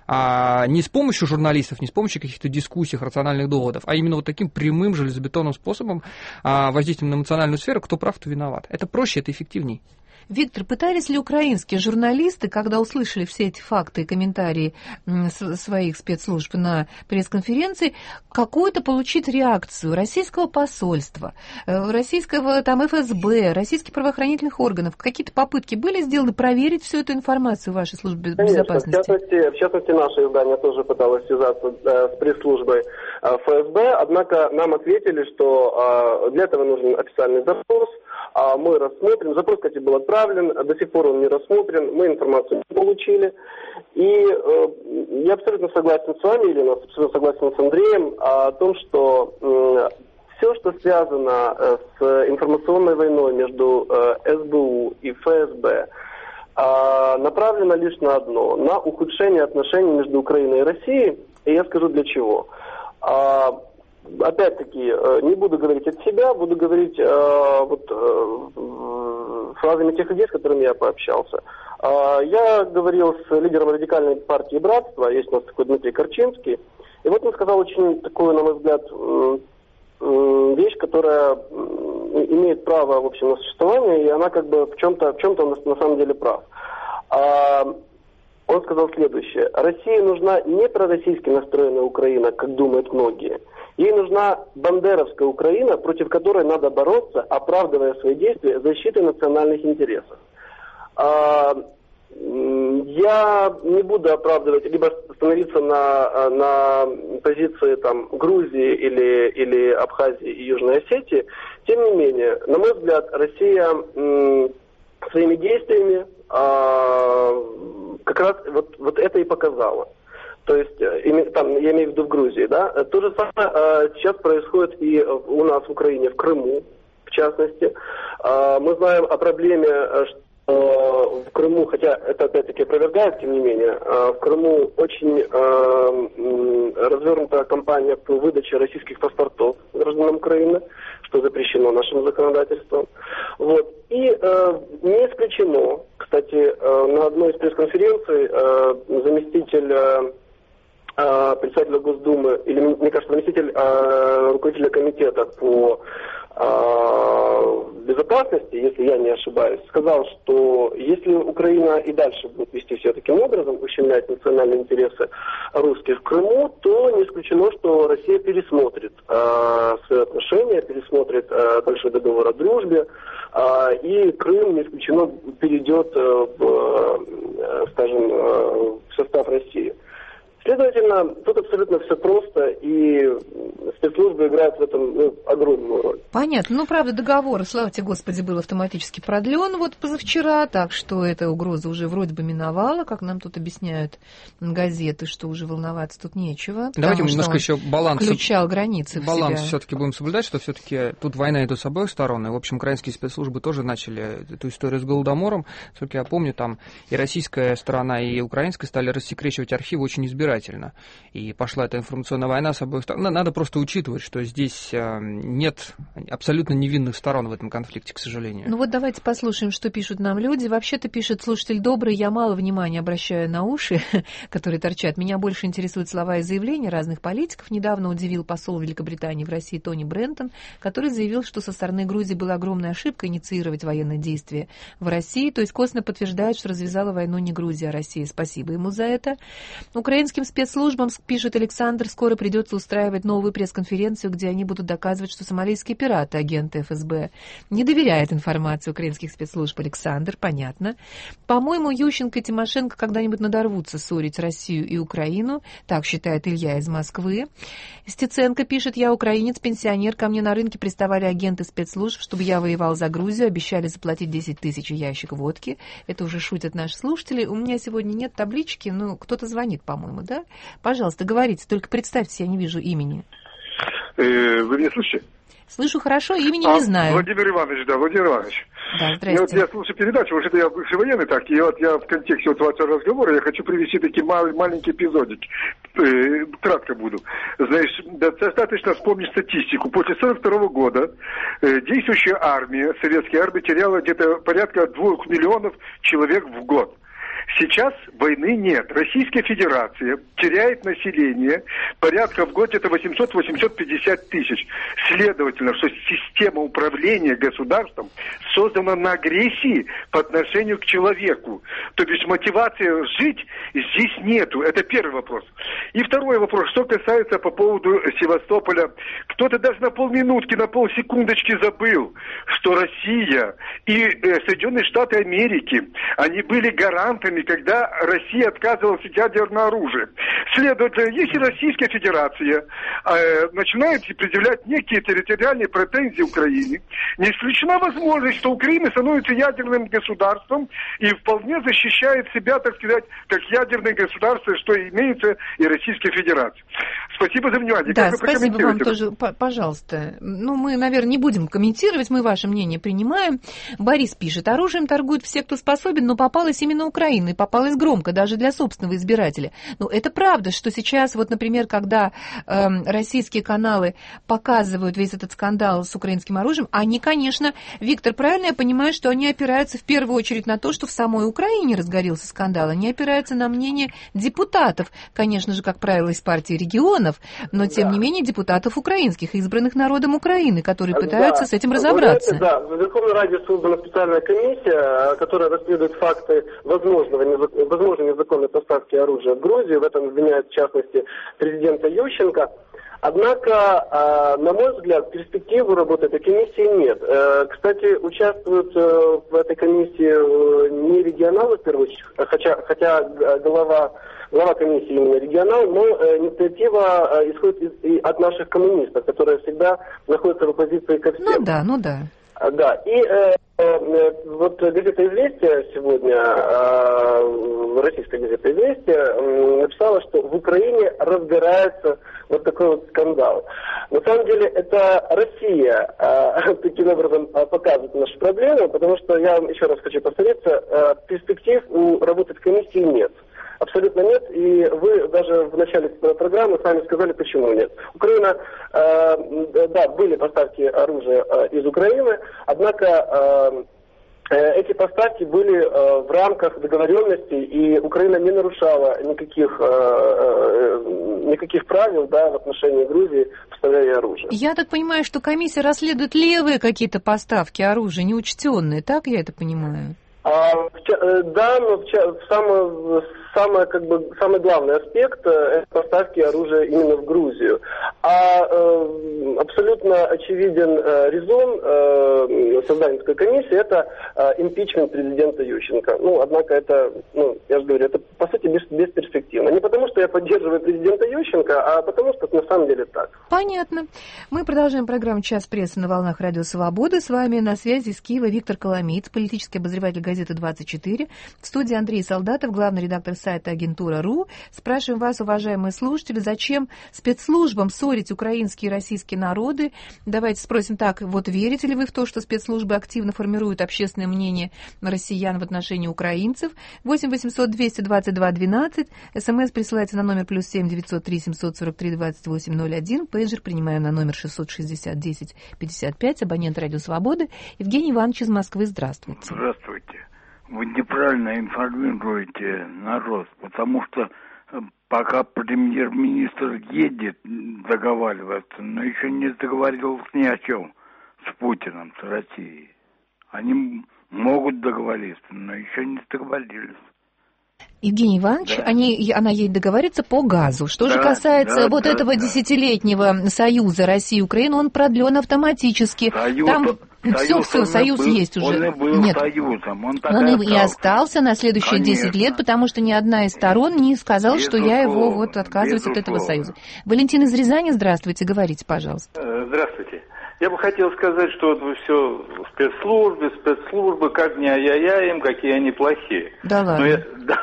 не с помощью журналистов, не с помощью каких-то дискуссий, рациональных доводов, а именно вот таким прямым железобетонным способом воздействием на эмоциональную сферу, кто прав, кто виноват. Это проще, это эффективней. Виктор, пытались ли украинские журналисты, когда услышали все эти факты и комментарии своих спецслужб на пресс-конференции, какую-то получить реакцию российского посольства, российского там ФСБ, российских правоохранительных органов? Какие-то попытки были сделаны проверить всю эту информацию в вашей службе безопасности? В частности, наше издание тоже пыталось связаться с пресс-службой ФСБ, однако нам ответили, что для этого нужен официальный запрос. Мы рассмотрим. Запрос, кстати, был отправлен, до сих пор он не рассмотрен, мы информацию не получили. И я абсолютно согласен с вами, Елена, абсолютно согласен с Андреем о том, что все, что связано с информационной войной между СБУ и ФСБ, направлено лишь на одно, на ухудшение отношений между Украиной и Россией. И я скажу для чего. Опять-таки, не буду говорить от себя, буду говорить фразами тех людей, с которыми я пообщался. Я говорил с лидером радикальной партии «Братство», есть у нас такой Дмитрий Корчинский, и вот он сказал очень такую, на мой взгляд, вещь, которая имеет право, в общем, на существование, и она как бы в чем-то он на самом деле прав. Он сказал следующее: России нужна не пророссийски настроенная Украина, как думают многие. Ей нужна бандеровская Украина, против которой надо бороться, оправдывая свои действия защитой национальных интересов. Я не буду оправдывать, либо становиться на позиции там, Грузии или Абхазии и Южной Осетии. Тем не менее, на мой взгляд, Россия своими действиями как раз вот это и показала. То есть, там, я имею в виду в Грузии, да, то же самое сейчас происходит и у нас в Украине, в Крыму, в частности. Мы знаем о проблеме, что в Крыму, хотя это опять-таки опровергает, тем не менее, в Крыму очень развернута кампания по выдаче российских паспортов гражданам Украины, что запрещено нашим законодательством. Вот. И не исключено, кстати, на одной из пресс-конференций заместитель председателя Госдумы, или, мне кажется, заместитель руководителя комитета по безопасности, если я не ошибаюсь, сказал, что если Украина и дальше будет вести себя таким образом, ущемлять национальные интересы русских в Крыму, то не исключено, что Россия пересмотрит свои отношения, пересмотрит большой договор о дружбе, и Крым, не исключено, перейдет в, скажем, в состав России. Следовательно, тут абсолютно все просто, и спецслужбы играют в этом огромную роль. Понятно. Правда, договор, слава тебе, Господи, был автоматически продлен позавчера, так что эта угроза уже вроде бы миновала, как нам тут объясняют газеты, что уже волноваться тут нечего. Давайте мы немножко еще баланс. Включал границы в себя. Баланс все-таки будем соблюдать, что все-таки тут война идет с обоих сторон, и, в общем, украинские спецслужбы тоже начали эту историю с Голодомором. Сколько я помню, там и российская сторона, и украинская стали рассекречивать архивы очень избирательно. И пошла эта информационная война с обоих сторон. Надо просто учитывать, что здесь нет абсолютно невинных сторон в этом конфликте, к сожалению. Давайте послушаем, что пишут нам люди. Вообще-то пишет слушатель добрый, я мало внимания обращаю на уши, которые торчат. Меня больше интересуют слова и заявления разных политиков. Недавно удивил посол Великобритании в России Тони Брентон, который заявил, что со стороны Грузии была огромная ошибка инициировать военные действия в России, то есть косвенно подтверждает, что развязала войну не Грузия, а Россия. Спасибо ему за это. Украинским спецслужбам, пишет Александр, скоро придется устраивать новую пресс-конференцию, где они будут доказывать, что сомалийские пираты, агенты ФСБ, не доверяют информации украинских спецслужб. Александр, понятно. По-моему, Ющенко и Тимошенко когда-нибудь надорвутся ссорить Россию и Украину, так считает Илья из Москвы. Стеценко пишет, я украинец, пенсионер, ко мне на рынке приставали агенты спецслужб, чтобы я воевал за Грузию, обещали заплатить 10 тысяч ящик водки. Это уже шутят наши слушатели. У меня сегодня нет таблички, кто-то звонит, по-моему, да? Пожалуйста, говорите, только представьте, я не вижу имени. Вы меня слышите? Слышу хорошо, имени не знаю. Владимир Иванович, да, Владимир Иванович. Да, здрасте. Я слушаю передачу, вообще-то я бывший военный, так, и я в контексте вашего разговора, я хочу привести такие маленькие эпизодики. Кратко буду. Знаешь, достаточно вспомнить статистику. После 1942 года действующая армия, советская армия, теряла где-то порядка 2 миллионов человек в год. Сейчас войны нет. Российская Федерация теряет население порядка в год это 800-850 тысяч. Следовательно, что система управления государством создана на агрессии по отношению к человеку. То есть мотивации жить здесь нету. Это первый вопрос. И второй вопрос, что касается по поводу Севастополя. Кто-то даже на полминутки, на полсекундочки забыл, что Россия и Соединенные Штаты Америки, они были гарантами, когда Россия отказывалась от ядерного оружия. Следовательно, если Российская Федерация начинает предъявлять некие территориальные претензии Украине, не исключена возможность, что Украина становится ядерным государством и вполне защищает себя, так сказать, как ядерное государство, что имеется и Российская Федерация. Спасибо за внимание. Да, спасибо вам тоже. Пожалуйста. Мы, наверное, не будем комментировать, мы ваше мнение принимаем. Борис пишет, оружием торгуют все, кто способен, но попалась именно Украина, и попалась громко, даже для собственного избирателя. Это правда, что сейчас, например, когда российские каналы показывают весь этот скандал с украинским оружием, они, конечно, Виктор, правильно я понимаю, что они опираются в первую очередь на то, что в самой Украине разгорелся скандал, они опираются на мнение депутатов, конечно же, как правило, из партии регионов, но, тем не менее, депутатов украинских, избранных народом Украины, которые пытаются с этим разобраться. Да, в Верховной Раде создана специальная комиссия, которая расследует факты возможной незаконной поставки оружия в Грузию. В этом обвиняют, в частности, президента Ющенко. Однако, на мой взгляд, перспективы работы этой комиссии нет. Кстати, участвуют в этой комиссии не регионалы, в первую очередь, хотя глава комиссии именно регионал, но инициатива исходит и от наших коммунистов, которые всегда находятся в оппозиции ко всем. Ну да. Да, и газета «Известия» сегодня, российская газета «Известия», написала, что в Украине разгорается такой скандал. На самом деле это Россия таким образом показывает нашу проблему, потому что, я вам еще раз хочу повториться, перспектив у работы в комиссии нет. Абсолютно нет, и вы даже в начале программы сами сказали, почему нет. Украина, да, были поставки оружия из Украины, однако эти поставки были в рамках договоренности, и Украина не нарушала никаких правил, да, в отношении Грузии, поставляя оружие. Я так понимаю, что комиссия расследует левые какие-то поставки оружия, неучтенные, так я это понимаю? Да, но самый главный аспект – это поставки оружия именно в Грузию. Абсолютно очевиден резон созданием такой комиссии, это импичмент президента Ющенко. Однако это, я же говорю, это по сути бесперспективно. Не потому, что я поддерживаю президента Ющенко, а потому, что это на самом деле так. Понятно. Мы продолжаем программу «Час прессы» на волнах Радио Свободы. С вами на связи из Киева Виктор Коломиец, политический обозреватель газеты «24». В студии Андрей Солдатов, главный редактор сайта «Агентура.ру». Спрашиваем вас, уважаемые слушатели, зачем спецслужбам ссорить украинские и российские народы? Давайте спросим так, вот верите ли вы в то, что спецслужбы активно формируют общественное мнение россиян в отношении украинцев? 8 800 222 12. СМС присылайте на номер +7 903 743 2801. Пейджер принимаем на номер 660 10 55. Абонент Радио Свободы. Евгений Иванович из Москвы. Здравствуйте. Здравствуйте. Вы неправильно информируете народ, потому что пока премьер-министр едет договариваться, но еще не договорился ни о чем с Путиным, с Россией. Они могут договориться, но еще не договорились. Евгений Иванович, да. Она едет договориться по газу. Что же касается этого десятилетнего союза России и Украины, он продлен автоматически. Союз есть уже. Он и был союзом. Он и остался на следующие 10 лет, потому что ни одна из сторон не сказала, что я его отказываюсь от этого союза. Валентин из Рязани, здравствуйте, говорите, пожалуйста. Здравствуйте. Я бы хотел сказать, что вот все спецслужбы, как не ай-яй-яй им, какие они плохие. Да ладно.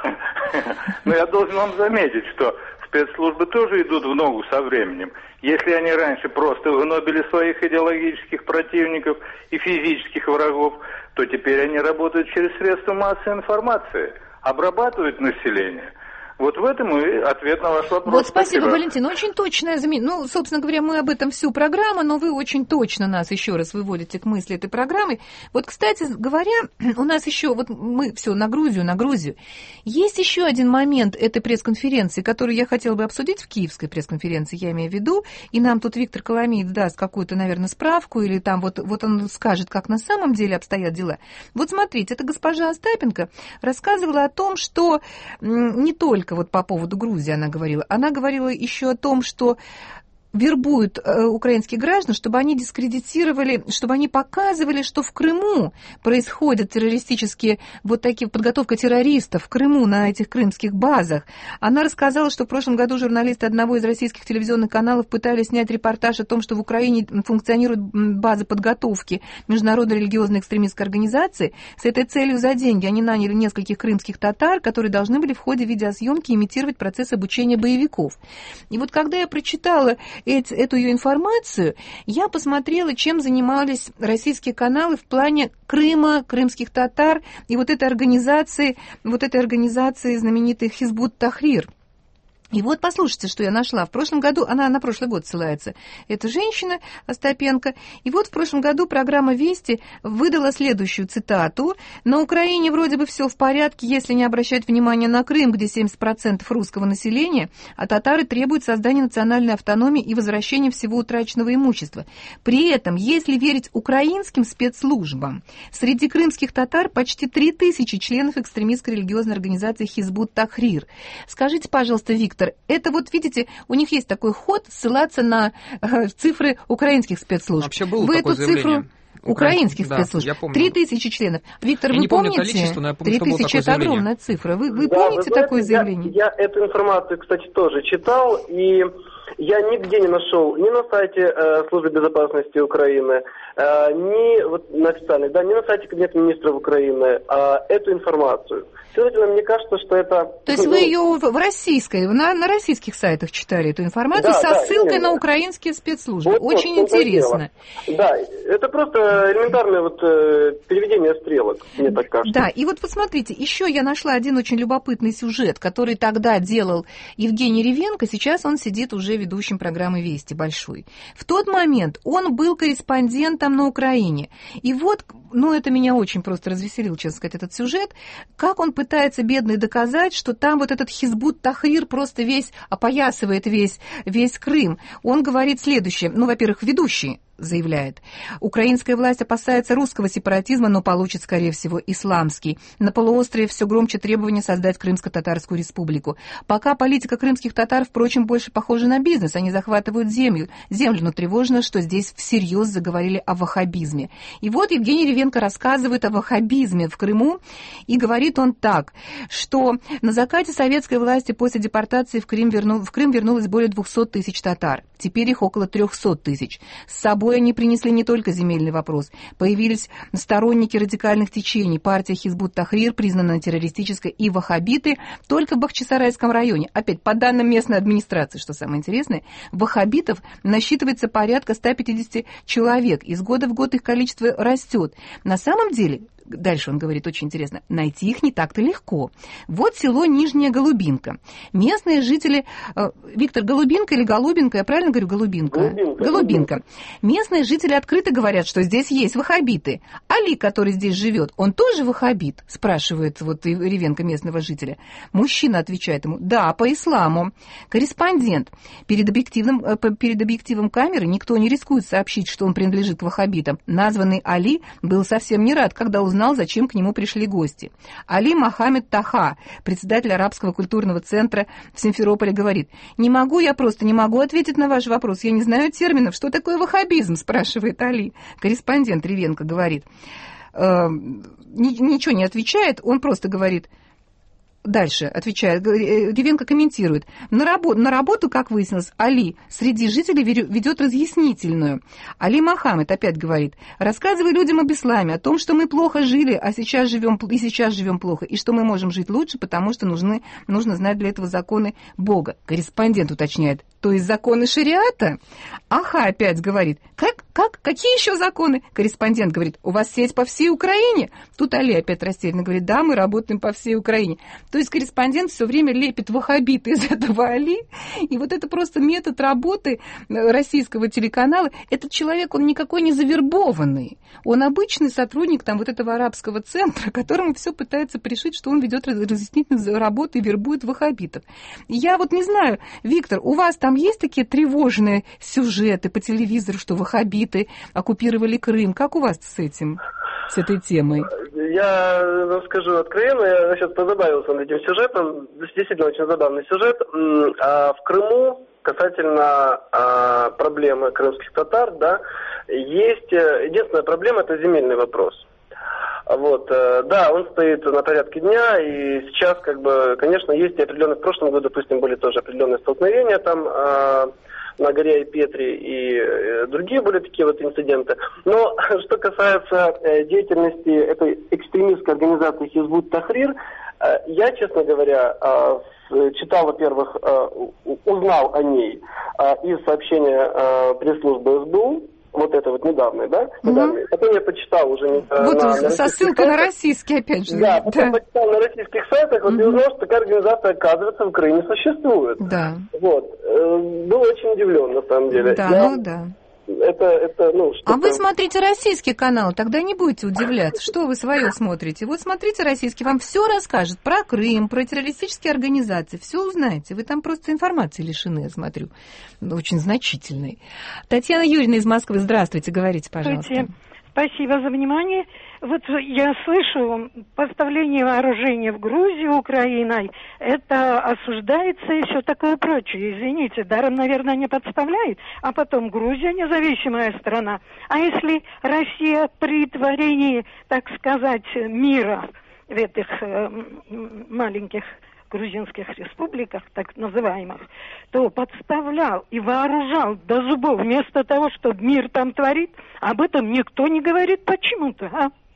Но я должен вам заметить, что спецслужбы тоже идут в ногу со временем. Если они раньше просто гнобили своих идеологических противников и физических врагов, то теперь они работают через средства массовой информации, обрабатывают население. Вот в этом и ответ на ваш вопрос. Вот спасибо, Валентин. Очень точное замечание. Собственно говоря, мы об этом всю программу, но вы очень точно нас еще раз выводите к мысли этой программы. Вот, кстати говоря, у нас еще, мы все на Грузию. Есть еще один момент этой пресс-конференции, который я хотела бы обсудить в киевской пресс-конференции, я имею в виду, и нам тут Виктор Коломиец даст какую-то, наверное, справку, или там вот он скажет, как на самом деле обстоят дела. Вот смотрите, эта госпожа Остапенко рассказывала о том, что не только по поводу Грузии она говорила еще о том, что вербуют украинских граждан, чтобы они дискредитировали, чтобы они показывали, что в Крыму происходят террористические, такие подготовка террористов в Крыму на этих крымских базах. Она рассказала, что в прошлом году журналисты одного из российских телевизионных каналов пытались снять репортаж о том, что в Украине функционирует база подготовки международной религиозной экстремистской организации. С этой целью за деньги они наняли нескольких крымских татар, которые должны были в ходе видеосъемки имитировать процесс обучения боевиков. И вот когда я прочитала эту ее информацию, я посмотрела, чем занимались российские каналы в плане Крыма, крымских татар и этой организации знаменитой Хизбут Тахрир. И вот послушайте, что я нашла. В прошлом году, она на прошлый год ссылается, эта женщина Остапенко. И вот в прошлом году программа «Вести» выдала следующую цитату. «На Украине вроде бы все в порядке, если не обращать внимания на Крым, где 70% русского населения, а татары требуют создания национальной автономии и возвращения всего утраченного имущества. При этом, если верить украинским спецслужбам, среди крымских татар почти 3000 членов экстремистской религиозной организации Хизбут Тахрир». Скажите, пожалуйста, Виктор, это видите, у них есть такой ход ссылаться на цифры украинских спецслужб. Вообще было вы такое эту цифру украинских спецслужб. 3000 членов. Виктор, вы помните? 3000 это огромная цифра. Вы помните такое заявление? Я эту информацию, кстати, тоже читал, и я нигде не нашел, ни на сайте Службы безопасности Украины, ни на официальных, ни на сайте Кабинета министров Украины эту информацию. Следовательно, мне кажется, что это... То есть вы ее на российских сайтах читали эту информацию со ссылкой на украинские спецслужбы. Очень интересно. Да, это просто элементарное переведение стрелок, мне так кажется. Да, и посмотрите, еще я нашла один очень любопытный сюжет, который тогда делал Евгений Ревенко, сейчас он сидит уже ведущим программы «Вести» большой. В тот момент он был корреспондентом на Украине. И это меня очень просто развеселил, честно сказать, этот сюжет, как он пытается, бедный, доказать, что там этот Хизбут Тахрир просто опоясывает весь Крым. Он говорит следующее, во-первых, ведущий заявляет. Украинская власть опасается русского сепаратизма, но получит, скорее всего, исламский. На полуострове все громче требования создать Крымско-Татарскую республику. Пока политика крымских татар, впрочем, больше похожа на бизнес. Они захватывают землю, но тревожно, что здесь всерьез заговорили о ваххабизме. И вот Евгений Ревенко рассказывает о ваххабизме в Крыму, и говорит он так, что на закате советской власти после депортации в Крым вернулось более 200 тысяч татар. Теперь их около 300 тысяч. С собой они принесли не только земельный вопрос. Появились сторонники радикальных течений. Партия Хизбут-Тахрир признана террористической, и ваххабиты только в Бахчисарайском районе. Опять, по данным местной администрации, что самое интересное, ваххабитов насчитывается порядка 150 человек. Из года в год их количество растет. На самом деле, дальше он говорит, очень интересно, найти их не так-то легко. Вот село Нижняя Голубинка. Местные жители... Виктор, Голубинка или Голубинка? Я правильно говорю, Голубинка? Голубинка. Местные жители открыто говорят, что здесь есть ваххабиты. Али, который здесь живет, он тоже ваххабит? Спрашивает вот Ревенко местного жителя. Мужчина отвечает ему, да, по исламу. Корреспондент. Перед объективом камеры никто не рискует сообщить, что он принадлежит к ваххабитам. Названный Али был совсем не рад, когда узнал, зачем к нему пришли гости. Али Мохаммед Таха, председатель Арабского культурного центра в Симферополе, говорит, я просто не могу ответить на ваш вопрос, я не знаю терминов, что такое ваххабизм, спрашивает Али. Корреспондент Ревенко говорит, ничего не отвечает, он просто говорит, дальше отвечает, Ревенко комментирует. На работу, как выяснилось, Али среди жителей ведет разъяснительную. Али Мохаммед опять говорит, рассказывай людям об исламе, о том, что мы плохо жили, а сейчас живем плохо, и что мы можем жить лучше, потому что нужно знать для этого законы Бога. Корреспондент уточняет, то есть законы шариата? Аха опять говорит, какие еще законы? Корреспондент говорит, у вас сеть по всей Украине? Тут Али опять растерянно говорит, да, мы работаем по всей Украине. То есть корреспондент все время лепит ваххабиты из этого Али, и вот это просто метод работы российского телеканала. Этот человек, он никакой не завербованный, он обычный сотрудник там вот этого арабского центра, которому все пытается пришить, что он ведет разъяснительную работу и вербует ваххабитов. Я вот не знаю, Виктор, у вас там есть такие тревожные сюжеты по телевизору, что ваххабиты оккупировали Крым? Как у вас с этим, с этой темой? Я вам скажу откровенно, я сейчас позабавился над этим сюжетом. Действительно, очень забавный сюжет. В Крыму, касательно проблемы крымских татар, да, есть единственная проблема – это земельный вопрос. Вот, да, он стоит на порядке дня, и сейчас, конечно, есть и определенные, в прошлом году, допустим, были тоже определенные столкновения там на горе Айпетри, и другие были такие вот инциденты. Но что касается деятельности этой экстремистской организации Хизбут-Тахрир, я, честно говоря, читал, во-первых, узнал о ней из сообщения пресс-службы СБУ, вот это вот недавнее, да? Недавнее. Потом я почитал уже со ссылкой на российские, опять же. Да, потом почитал на российских сайтах, вот, и узнал, что такая организация, оказывается, в Украине существует. Да. Вот. Был очень удивлен, на самом деле. Да, да. Это, а вы смотрите российские каналы, тогда не будете удивляться, что вы свое смотрите. Вот смотрите российский, вам все расскажет про Крым, про террористические организации, все узнаете. Вы там просто информации лишены, я смотрю, очень значительной. Татьяна Юрьевна из Москвы, здравствуйте, говорите, пожалуйста. Спасибо за внимание. Вот я слышу, поставление вооружения в Грузию Украиной, это осуждается и все такое прочее. Извините, даром, наверное, не подставляет, а потом Грузия независимая страна. А если Россия при творении, так сказать, мира в этих маленьких грузинских республиках, так называемых, то подставлял и вооружал до зубов вместо того, чтобы мир там творит, об этом никто не говорит почему-то,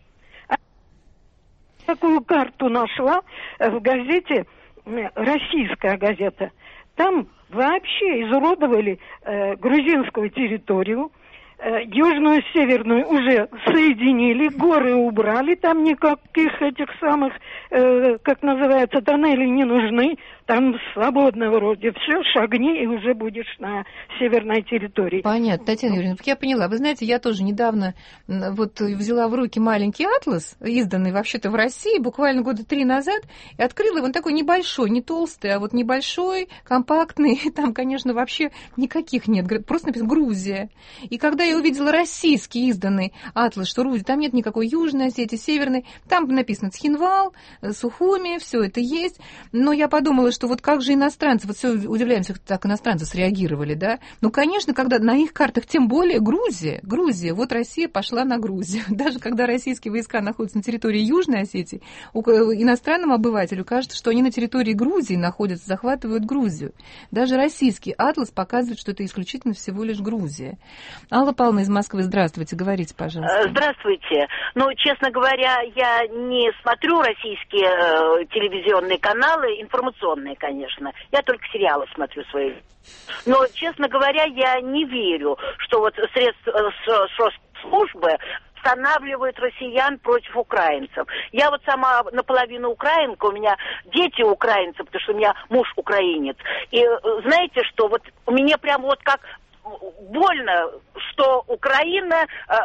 Такую карту нашла в газете, российская газета. Там вообще изуродовали грузинскую территорию, южную, северную уже соединили, горы убрали, там никаких этих самых, как называется, тоннелей не нужны, там свободно вроде все, шагни и уже будешь на северной территории. Понятно, Татьяна Юрьевна, я поняла. Вы знаете, я тоже недавно вот взяла в руки маленький атлас, изданный вообще-то в России буквально года 3 назад, и открыла его, он такой небольшой, не толстый, а вот небольшой, компактный, там, конечно, вообще никаких нет, просто написано «Грузия». И когда я увидела российский изданный атлас, что Грузия, там нет никакой Южной Осетии, Северной, там написано Цхинвал, Сухуми, все это есть. Но я подумала, что вот как же иностранцы, вот все удивляемся, как так иностранцы среагировали, да? Ну, конечно, когда на их картах, тем более Грузия, вот Россия пошла на Грузию. Даже когда российские войска находятся на территории Южной Осетии, иностранному обывателю кажется, что они на территории Грузии находятся, захватывают Грузию. Даже российский атлас показывает, что это исключительно всего лишь Грузия. Алла Павловна из Москвы, здравствуйте, говорите, пожалуйста. Здравствуйте. Ну, честно говоря, я не смотрю российские телевизионные каналы, информационные, конечно. Я только сериалы смотрю свои. Но, честно говоря, я не верю, что вот средства службы останавливают россиян против украинцев. Я вот сама наполовину украинка, у меня дети украинцы, потому что у меня муж украинец. И знаете что, вот у меня прям вот как больно, что Украина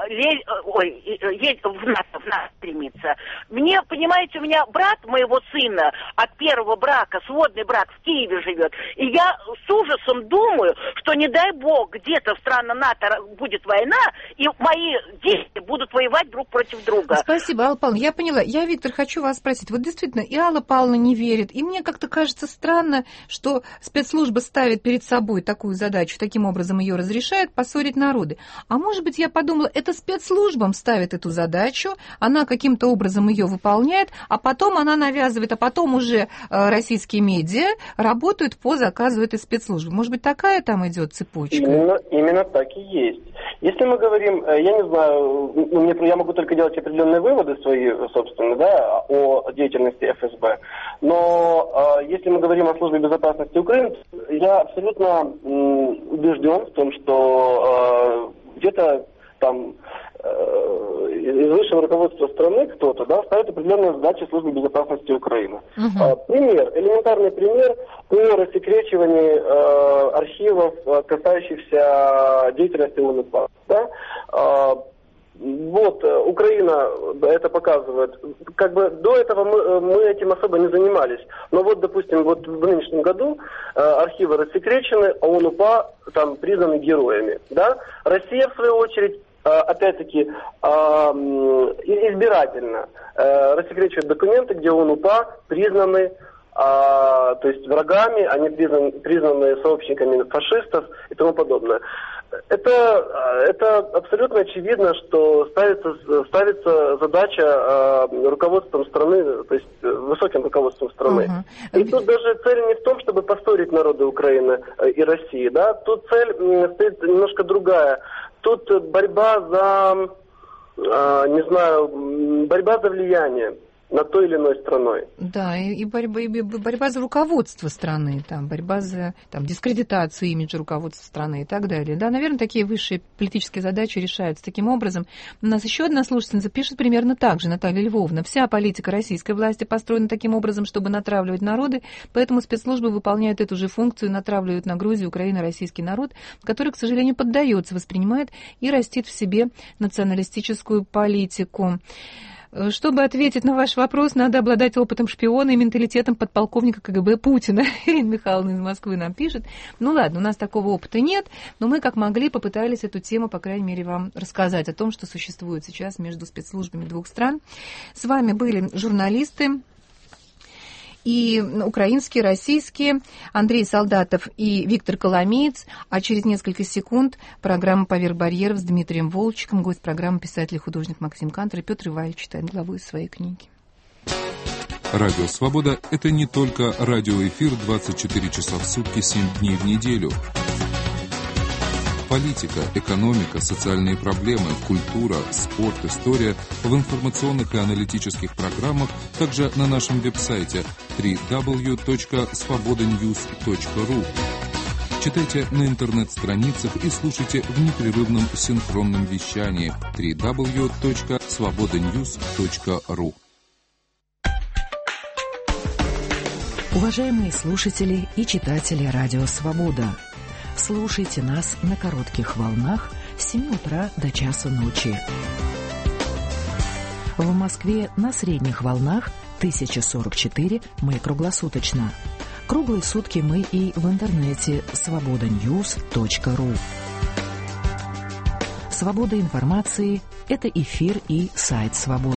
в НАТО стремится. Мне, понимаете, у меня брат моего сына от первого брака, сводный брак в Киеве живет. И я с ужасом думаю, что не дай бог где-то в странах НАТО будет война, и мои дети будут воевать друг против друга. Спасибо, Алла Павловна, я поняла. Я, Виктор, хочу вас спросить. Вот действительно, и Алла Павловна не верит, и мне как-то кажется странно, что спецслужба ставит перед собой такую задачу, таким образом ее разрешает поссорить народы. А может быть, я подумала, это спецслужбам ставит эту задачу, она каким-то образом ее выполняет, а потом она навязывает, а потом уже российские медиа работают по заказу этой спецслужбы. Может быть, такая там идет цепочка? Именно так и есть. Если мы говорим, я не знаю, я могу только делать определенные выводы свои, собственно, да, о деятельности ФСБ, но если мы говорим о службе безопасности Украины, я абсолютно убежден в том, что где-то там из высшего руководства страны кто-то, да, ставит определенные задачи службы безопасности Украины. Элементарный пример по рассекречиванию архивов, касающихся деятельности УНПА. Да? Вот, Украина это показывает. Как бы до этого мы этим особо не занимались. Но вот, допустим, вот в нынешнем году архивы рассекречены, а ОНУПА там признаны героями. Да? Россия, в свою очередь, опять-таки, избирательно рассекречивает документы, где ОНУПА признаны, то есть врагами, они признаны сообщниками фашистов и тому подобное. Это абсолютно очевидно, что ставится задача руководством страны, то есть высоким руководством страны. И тут даже цель не в том, чтобы поссорить народы Украины и России, да, тут цель стоит немножко другая. Тут борьба за, борьба за влияние над той или иной страной. Да, и борьба за руководство страны, там, борьба за дискредитацию имиджа руководства страны и так далее. Да, наверное, такие высшие политические задачи решаются таким образом. У нас еще одна слушательница пишет примерно так же, Наталья Львовна. Вся политика российской власти построена таким образом, чтобы натравливать народы, поэтому спецслужбы выполняют эту же функцию, натравливают на Грузию, Украину, российский народ, который, к сожалению, поддается, воспринимает и растит в себе националистическую политику. Чтобы ответить на ваш вопрос, надо обладать опытом шпиона и менталитетом подполковника КГБ Путина. Ирина Михайловна из Москвы нам пишет. Ну ладно, у нас такого опыта нет, но мы как могли попытались эту тему, по крайней мере, вам рассказать о том, что существует сейчас между спецслужбами двух стран. С вами были журналисты и украинские, российские, Андрей Солдатов и Виктор Коломеец. А через несколько секунд программа «Поверх барьеров» с Дмитрием Волчиком, гость программы писатель и художник Максим Кантор, и Петр Иваевич читает главу из своей книги. Радио «Свобода» — это не только радиоэфир 24 часа в сутки, 7 дней в неделю. Политика, экономика, социальные проблемы, культура, спорт, история в информационных и аналитических программах, также на нашем веб-сайте www.svobodanews.ru. Читайте на интернет-страницах и слушайте в непрерывном синхронном вещании www.svobodanews.ru. Уважаемые слушатели и читатели Радио «Свобода», слушайте нас на коротких волнах с 7 утра до часу ночи. В Москве на средних волнах 1044 мы круглосуточно. Круглые сутки мы и в интернете svobodanews.ru. Свобода информации – это эфир и сайт «Свобода».